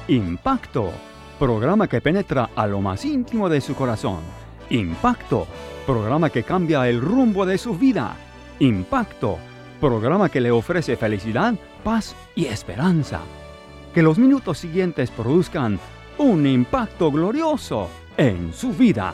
Impacto, programa que penetra a lo más íntimo de su corazón. Impacto, programa que cambia el rumbo de su vida. Impacto, programa que le ofrece felicidad, paz y esperanza. Que los minutos siguientes produzcan un impacto glorioso en su vida.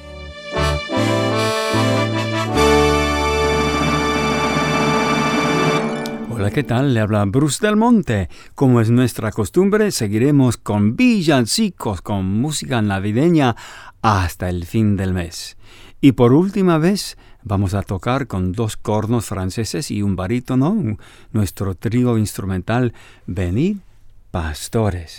Hola, ¿qué tal? Le habla Bruce Del Monte. Como es nuestra costumbre, seguiremos con villancicos, con música navideña hasta el fin del mes. Y por última vez, vamos a tocar con 2 cornos franceses y un barítono, nuestro trío instrumental Venid Pastores.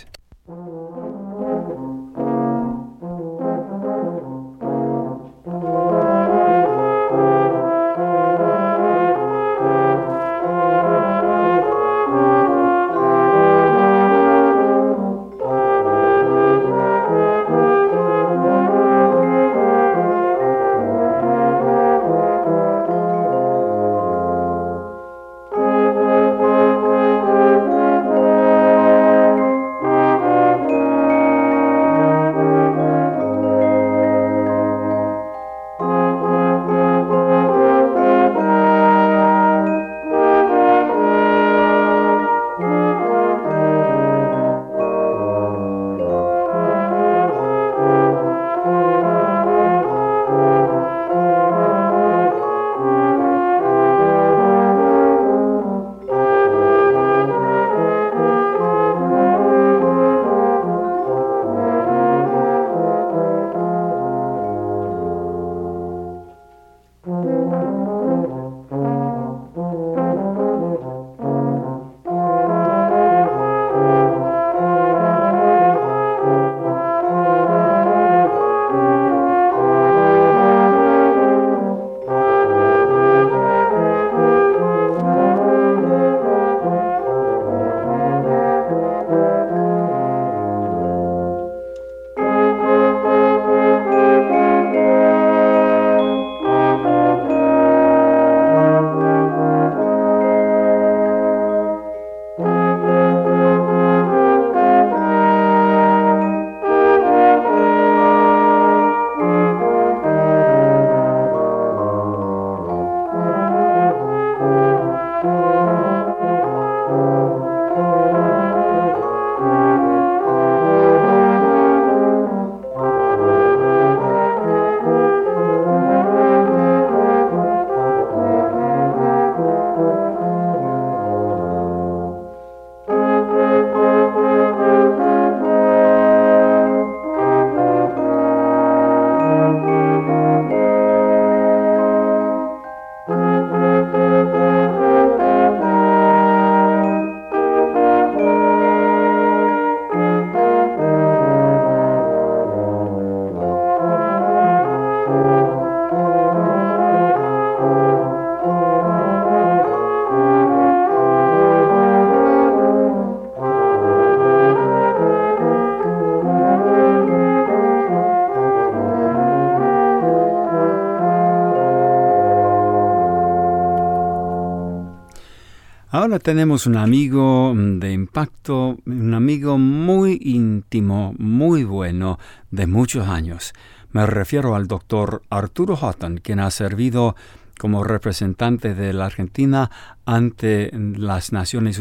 Ahora tenemos un amigo de impacto, un amigo muy íntimo, muy bueno, de muchos años. Me refiero al doctor Arturo Houghton, quien ha servido como representante de la Argentina ante las Naciones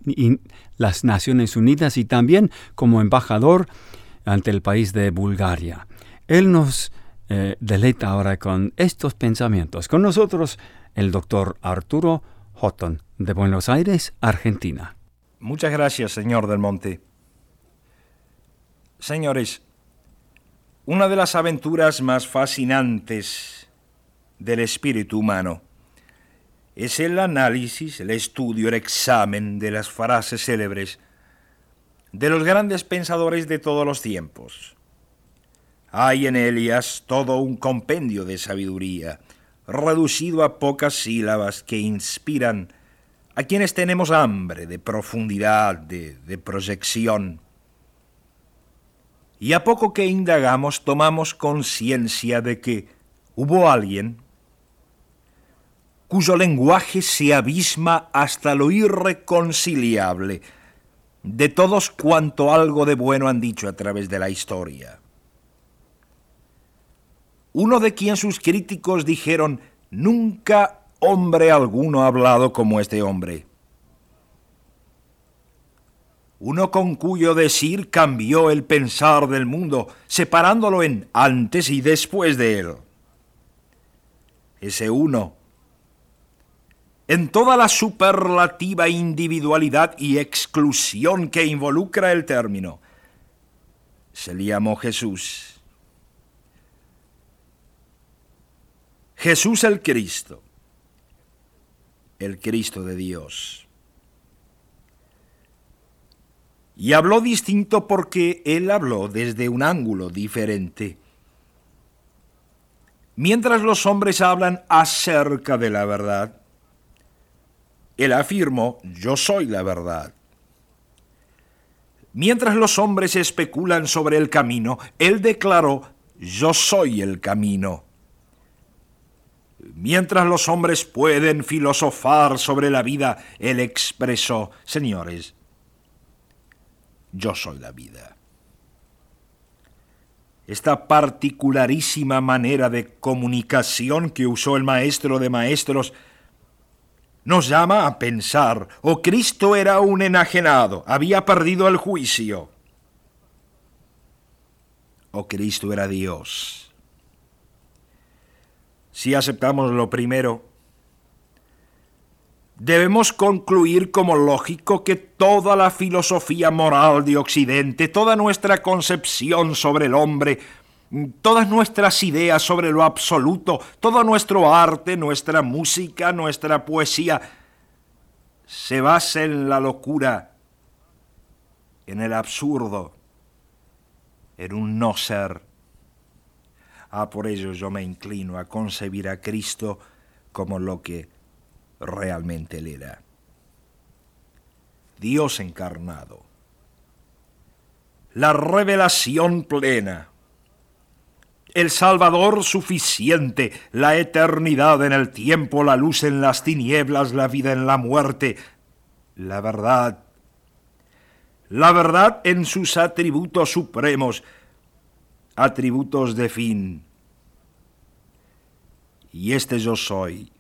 Unidas y también como embajador ante el país de Bulgaria. Él nos deleita ahora con estos pensamientos. Con nosotros, el doctor Arturo Houghton, de Buenos Aires, Argentina. Muchas gracias, señor Del Monte. Señores, una de las aventuras más fascinantes del espíritu humano es el análisis, el estudio, el examen de las frases célebres de los grandes pensadores de todos los tiempos. Hay en ellas todo un compendio de sabiduría, reducido a pocas sílabas que inspiran a quienes tenemos hambre de profundidad, de proyección. Y a poco que indagamos, tomamos conciencia de que hubo alguien cuyo lenguaje se abisma hasta lo irreconciliable, de todos cuanto algo de bueno han dicho a través de la historia. Uno de quien sus críticos dijeron: nunca hombre alguno ha hablado como este hombre. Uno con cuyo decir cambió el pensar del mundo, separándolo en antes y después de él. Ese uno, en toda la superlativa individualidad y exclusión que involucra el término, se le llamó Jesús. Jesús el Cristo de Dios. Y habló distinto porque él habló desde un ángulo diferente. Mientras los hombres hablan acerca de la verdad, él afirmó: yo soy la verdad. Mientras los hombres especulan sobre el camino, él declaró: yo soy el camino. Mientras los hombres pueden filosofar sobre la vida, él expresó: señores, yo soy la vida. Esta particularísima manera de comunicación que usó el Maestro de Maestros nos llama a pensar: o Cristo era un enajenado, había perdido el juicio, o Cristo era Dios. Si aceptamos lo primero, debemos concluir como lógico que toda la filosofía moral de Occidente, toda nuestra concepción sobre el hombre, todas nuestras ideas sobre lo absoluto, todo nuestro arte, nuestra música, nuestra poesía, se basa en la locura, en el absurdo, en un no ser. Por ello yo me inclino a concebir a Cristo como lo que realmente él era: Dios encarnado, la revelación plena, el Salvador suficiente, la eternidad en el tiempo, la luz en las tinieblas, la vida en la muerte, la verdad en sus atributos supremos, atributos de fin. Y este yo soy,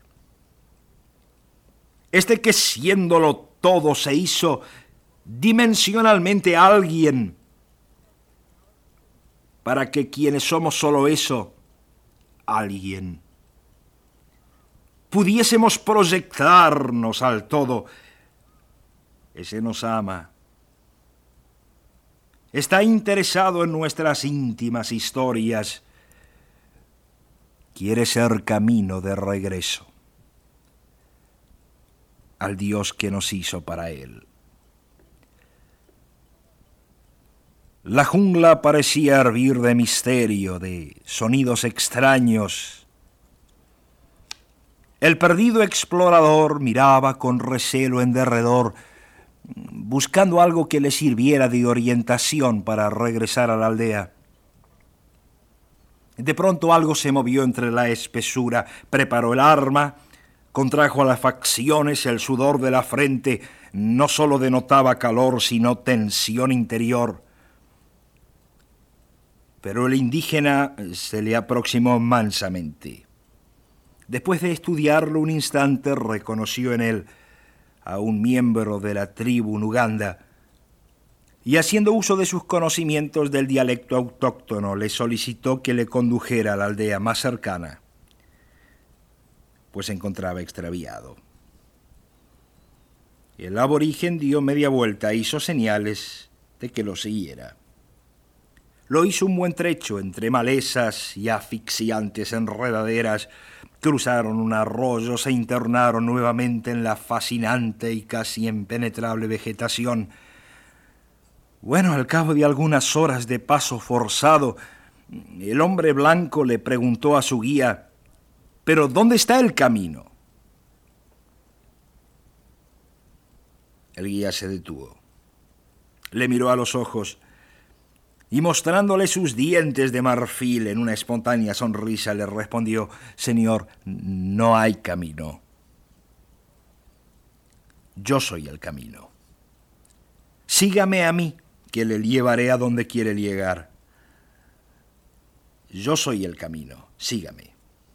este que siéndolo todo se hizo dimensionalmente alguien, para que quienes somos solo eso, alguien, pudiésemos proyectarnos al todo. Ese nos ama, está interesado en nuestras íntimas historias, quiere ser camino de regreso al Dios que nos hizo para él. La jungla parecía hervir de misterio, de sonidos extraños. El perdido explorador miraba con recelo en derredor, buscando algo que le sirviera de orientación para regresar a la aldea. De pronto algo se movió entre la espesura, preparó el arma, contrajo las facciones, el sudor de la frente no solo denotaba calor, sino tensión interior. Pero el indígena se le aproximó mansamente. Después de estudiarlo un instante, reconoció en él a un miembro de la tribu Nuganda, y haciendo uso de sus conocimientos del dialecto autóctono, le solicitó que le condujera a la aldea más cercana, pues se encontraba extraviado. El aborigen dio media vuelta e hizo señales de que lo siguiera. Lo hizo un buen trecho entre malezas y asfixiantes enredaderas. Cruzaron un arroyo, se internaron nuevamente en la fascinante y casi impenetrable vegetación. Bueno, al cabo de algunas horas de paso forzado, el hombre blanco le preguntó a su guía: ¿pero dónde está el camino? El guía se detuvo, le miró a los ojos y mostrándole sus dientes de marfil en una espontánea sonrisa le respondió: Señor, no hay camino. Yo soy el camino. sígame a mí, que le llevaré a donde quiere llegar. Yo soy el camino, sígame.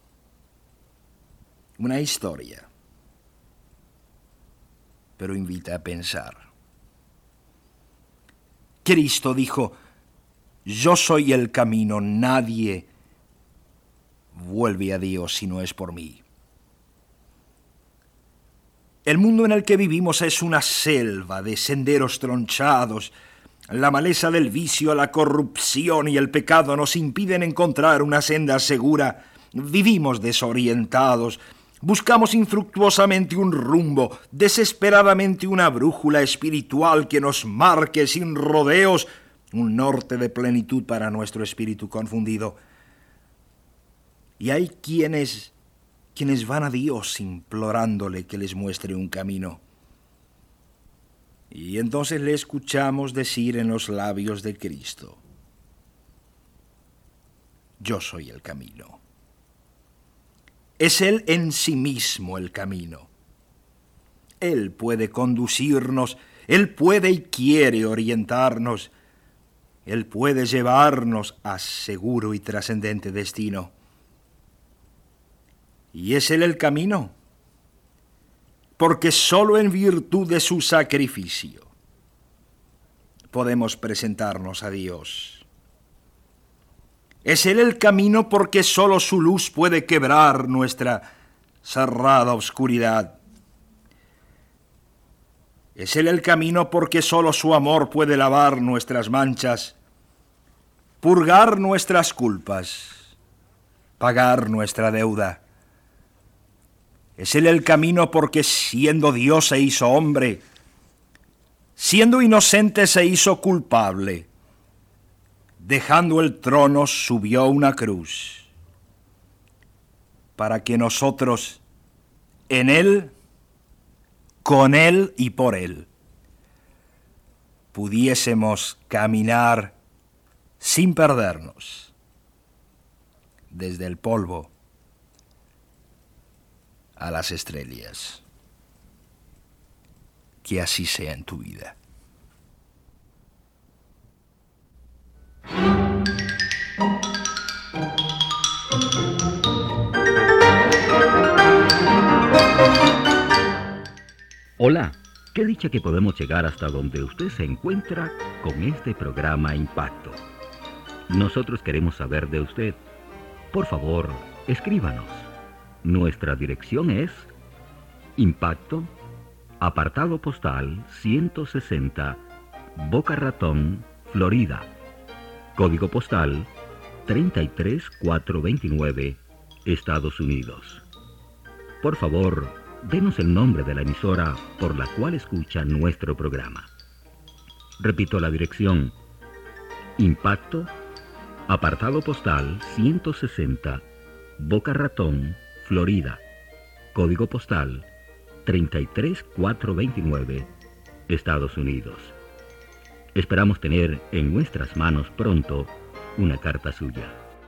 Una historia, pero invita a pensar. Cristo dijo, yo soy el camino, nadie vuelve a Dios si no es por mí. El mundo en el que vivimos es una selva de senderos tronchados. La maleza del vicio, la corrupción y el pecado nos impiden encontrar una senda segura. Vivimos desorientados. Buscamos infructuosamente un rumbo, desesperadamente una brújula espiritual que nos marque sin rodeos, un norte de plenitud para nuestro espíritu confundido. Y hay quienes van a Dios implorándole que les muestre un camino. Y entonces le escuchamos decir en los labios de Cristo, yo soy el camino. Es Él en sí mismo el camino. Él puede conducirnos, Él puede y quiere orientarnos, Él puede llevarnos a seguro y trascendente destino. ¿Y es Él el camino? Porque solo en virtud de su sacrificio podemos presentarnos a Dios. Es Él el camino porque solo su luz puede quebrar nuestra cerrada oscuridad. Es Él el camino porque solo su amor puede lavar nuestras manchas, purgar nuestras culpas, pagar nuestra deuda. Es Él el camino porque siendo Dios se hizo hombre, siendo inocente se hizo culpable. Dejando el trono subió una cruz, para que nosotros en Él, con Él y por Él, pudiésemos caminar sin perdernos desde el polvo a las estrellas. Que así sea en tu vida. Hola, qué dicha que podemos llegar hasta donde usted se encuentra con este programa Impacto. Nosotros queremos saber de usted. Por favor, escríbanos. Nuestra dirección es Impacto, apartado postal 160, Boca Ratón, Florida. Código postal 33429, Estados Unidos. Por favor, denos el nombre de la emisora por la cual escucha nuestro programa. Repito la dirección: Impacto, apartado postal 160, Boca Ratón, Florida. Código postal 33429, Estados Unidos. Esperamos tener en nuestras manos pronto una carta suya.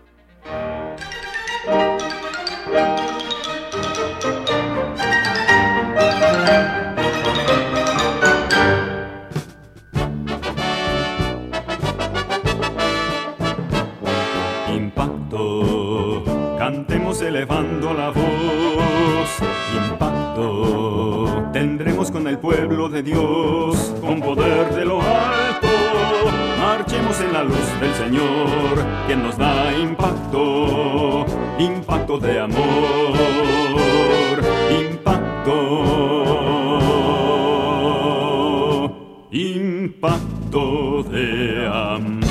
Impacto, cantemos elevando la voz. Impacto, tendremos con el pueblo de Dios, con poder de lo alto. Marchemos en la luz del Señor, quien nos da impacto, impacto de amor, impacto, impacto de amor.